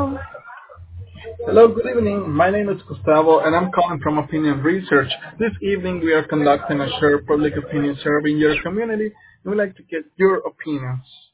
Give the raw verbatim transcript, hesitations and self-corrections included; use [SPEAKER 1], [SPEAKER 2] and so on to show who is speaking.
[SPEAKER 1] Hello, good evening. My name is Gustavo, and I'm calling from Opinion Research. This evening, we are conducting a shared public opinion survey in your community, and we'd like to get your opinions.